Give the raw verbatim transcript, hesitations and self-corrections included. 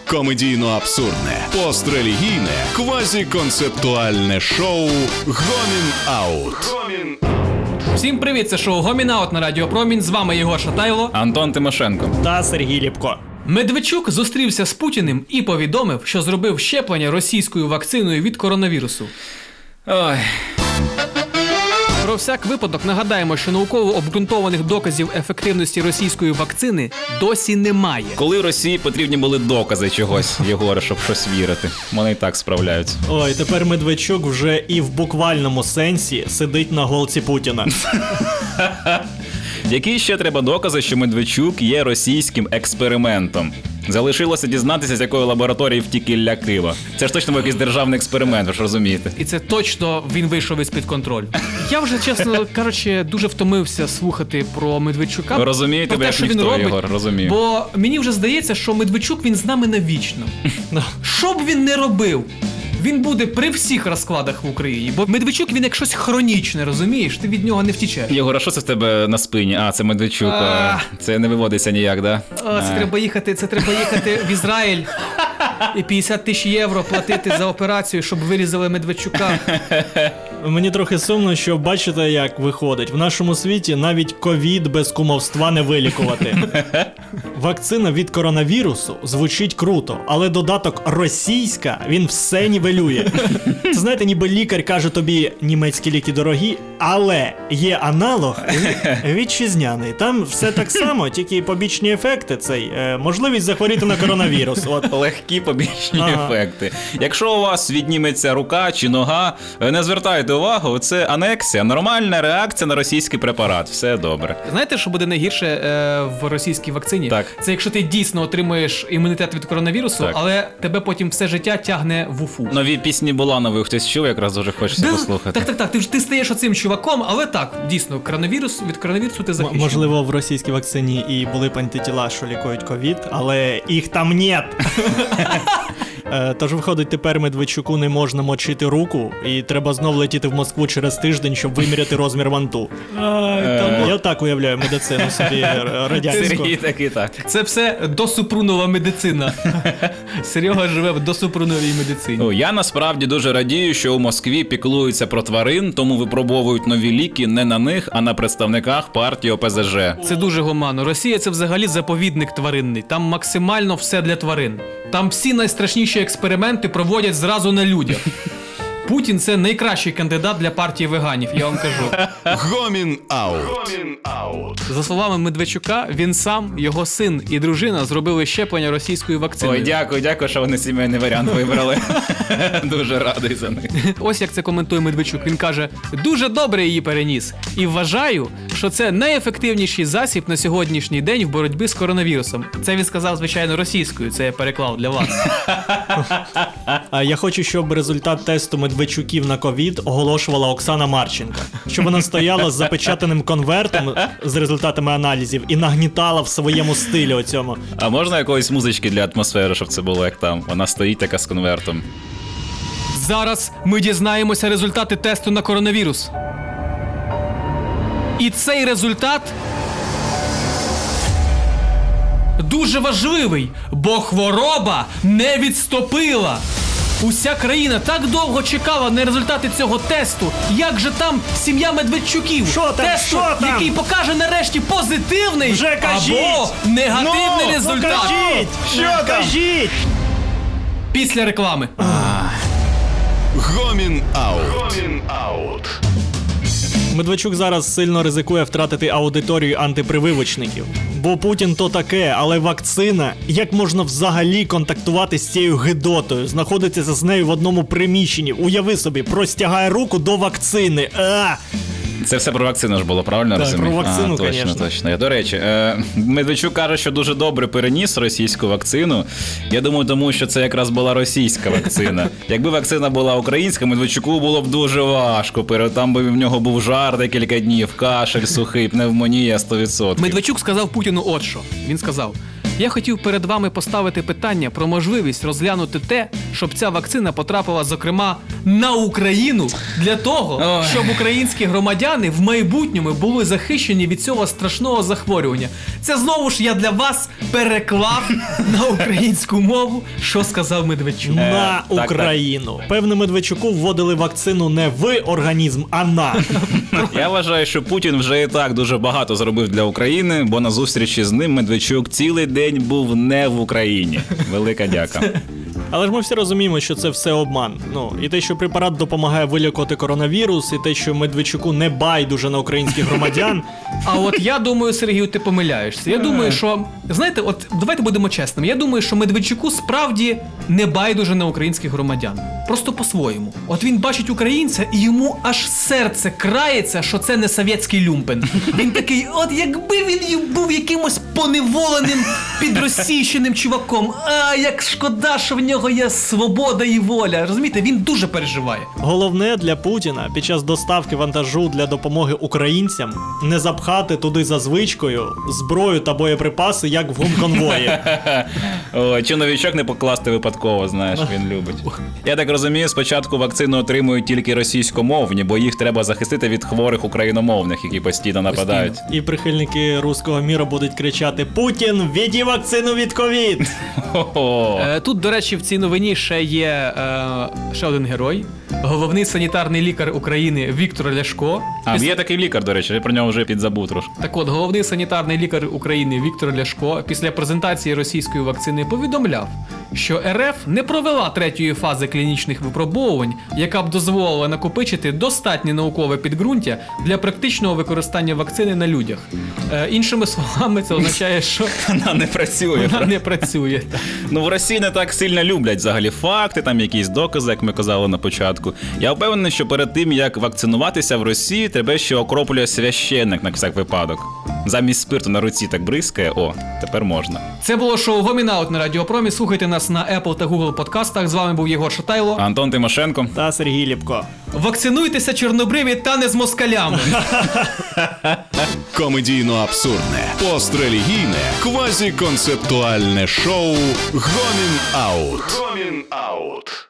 комедійно-абсурдне, пострелігійне, квазіконцептуальне шоу «Гомін Аут». Всім привіт, це шоу «Гомін Аут» на Радіо Промінь. З вами Єгор Шатайло, Антон Тимошенко та Сергій Ліпко. Медведчук зустрівся з Путіним і повідомив, що зробив щеплення російською вакциною від коронавірусу. Ой... Про всяк випадок нагадаємо, що науково обґрунтованих доказів ефективності російської вакцини досі немає. Коли Росії потрібні були докази чогось, Єгоре, щоб щось вірити. Вони і так справляються. Ой, тепер Медведчук вже і в буквальному сенсі сидить на голці Путіна. Які ще треба докази, що Медведчук є російським експериментом? Залишилося дізнатися, з якої лабораторії втік Ілля Кива. Це ж точно був якийсь державний експеримент, ви ж розумієте. І це точно він вийшов із-під контролю. Я вже, чесно кажучи, дуже втомився слухати про Медведчука. Ви розумієте, про те, як що ніхто, він робить, Єгор, розумію. Бо мені вже здається, що Медведчук, він з нами навічно. Що б він не робив, він буде при всіх розкладах в Україні. Бо Медведчук, він як щось хронічне, розумієш? Ти від нього не втічеш. Єгор, а що це в тебе на спині? А, це Медведчук. А... Це не виводиться ніяк, да? А, це а. треба їхати, це треба їхати в Ізраїль і п'ятдесят тисяч євро платити за операцію, щоб вирізали Медведчука. Мені трохи сумно, що бачите, як виходить. В нашому світі навіть ковід без кумовства не вилікувати. Вакцина від коронавірусу звучить круто, але додаток «російська» він все нівелює. Це, знаєте, ніби лікар каже тобі, німецькі ліки дорогі, але є аналог вітчизняний. Там все так само, тільки побічні ефекти цей, е, можливість захворіти на коронавірус. От. Легкі побічні ага. ефекти. Якщо у вас відніметься рука чи нога, не звертайте увагу, це анексія, нормальна реакція на російський препарат. Все добре. Знаєте, що буде найгірше е, в російській вакцині? Так. Це якщо ти дійсно отримуєш імунітет від коронавірусу, так. але тебе потім все життя тягне в Уфу. Нові пісні Буланової хтось чув, якраз дуже хочеться да, послухати. Так, так, так. Ти ж ти стаєш оцим чуваком, але так, дійсно, коронавірус, від коронавірусу ти захищений. Можливо, в російській вакцині і були б антитіла, що лікують ковід, але їх там нет. Тож, виходить, тепер Медведчуку не можна мочити руку, і треба знов летіти в Москву через тиждень, щоб виміряти розмір ванту. Я так уявляю медицину собі радянську. Сергій таки так. Це все досупрунова медицина. Серега живе в досупруновій медицині. О, я насправді дуже радію, що у Москві піклуються про тварин, тому випробовують нові ліки не на них, а на представниках партії О Пе Зе Же. Це дуже гуманно. Росія – це взагалі заповідник тваринний. Там максимально все для тварин. Там всі найстрашніші експерименти проводять зразу на людях. Путін – це найкращий кандидат для партії веганів, я вам кажу. Гомін Аут. За словами Медведчука, він сам, його син і дружина зробили щеплення російською вакциною. Ой, дякую, дякую, що вони сімейний варіант вибрали. Дуже радий за них. Ось як це коментує Медведчук. Він каже, дуже добре її переніс. І вважаю, що це найефективніший засіб на сьогоднішній день в боротьбі з коронавірусом. Це він сказав, звичайно, російською. Це я переклав для вас. А я хочу, щоб результат тесту Медведчуків на ковід оголошувала Оксана Марченко. Щоб вона стояла з запечатаним конвертом з результатами аналізів і нагнітала в своєму стилі оцьому. А можна якоїсь музички для атмосфери, щоб це було як там? Вона стоїть така з конвертом. Зараз ми дізнаємося результати тесту на коронавірус. І цей результат дуже важливий, бо хвороба не відступила. Уся країна так довго чекала на результати цього тесту. Як же там сім'я Медведчуків? Шо там? Тесту, Шо там? який покаже нарешті позитивний Вже кажіть! або негативний ну, результат. Кажіть! Що там? Кажіть! Після реклами. Гомін Аут. Медведчук зараз сильно ризикує втратити аудиторію антипрививочників. Бо Путін то таке, але вакцина, як можна взагалі контактувати з цією гидотою, знаходитися з нею в одному приміщенні, уяви собі, простягає руку до вакцини. А! Це все про вакцину ж було, правильно Так, розумію? про вакцину, а, точно, конечно. точно. До речі, е, Медведчук каже, що дуже добре переніс російську вакцину. Я думаю, тому що це якраз була російська вакцина. Якби вакцина була українська, Медведчуку було б дуже важко. Там би в нього був жар декілька днів, кашель сухий, пневмонія сто відсотків. Медведчук сказав Путіну от що. Він сказав, Я хотів перед вами поставити питання про можливість розглянути те, щоб ця вакцина потрапила, зокрема, на Україну, для того, Ой. щоб українські громадяни в майбутньому були захищені від цього страшного захворювання. Це знову ж я для вас переклав на українську мову, що сказав Медведчук. На так, Україну. Певне, Медведчуку вводили вакцину не в організм, а на. Я вважаю, що Путін вже і так дуже багато зробив для України, бо на зустрічі з ним Медведчук цілий день був не в Україні. Велика дяка. Але ж ми всі розуміємо, що це все обман. Ну, і те, що препарат допомагає вилікувати коронавірус, і те, що Медведчуку не байдуже на українських громадян. А от я думаю, Сергію, ти помиляєшся. Я думаю, що, знаєте, от давайте будемо чесними. Я думаю, що Медведчуку справді не байдуже на українських громадян. Просто по-своєму. От він бачить українця, і йому аж серце крається, що це не совєтський люмпен. Він такий, от якби він був якимось поневоленим, підросійщеним чуваком. А, як шкода, що в нього є свобода і воля. Розумієте, він дуже переживає. Головне для Путіна під час доставки вантажу для допомоги українцям не запхати туди за звичкою зброю та боєприпаси, як в гумконвої. О, чи новічок не покласти випадково, знаєш, він любить. Я так розумію, спочатку вакцину отримують тільки російськомовні, бо їх треба захистити від хворих україномовних, які постійно нападають. І прихильники руського міра будуть кричати: «Путін, введи вакцину від ковід!» Хо-хо. Е, Тут, до речі, в цій новині ще є е, ще один герой. Головний санітарний лікар України Віктор Ляшко. А, Піс- є такий лікар, до речі, я про нього вже підзабув трошки. Так от, головний санітарний лікар України Віктор Ляшко після презентації російської вакцини повідомляв, що РФ не провела третьої фази клінічних випробовувань, яка б дозволила накопичити достатнє наукове підґрунтя для практичного використання вакцини на людях. Е, іншими словами, це означає, що Вона не працює. вона не працює. Ну, в Росії не так сильно люблять взагалі факти, там якісь докази, як ми казали на початку. Я впевнений, що перед тим, як вакцинуватися в Росії, тебе ще окроплює священник на всяк випадок. Замість спирту на руці так бризкає, о, тепер можна. Це було шоу Гомін Аут на Радіопромі. Слухайте нас на Apple та Google подкастах. З вами був Єгор Шатайло. Антон Тимошенко. Та Сергій Ліпко. Вакцинуйтеся, чорнобриві, та не з москалями. Комедійно-абсурдне, пострелігійне, квазіконцептуальне шоу «Гомін Аут». «Гомін Аут».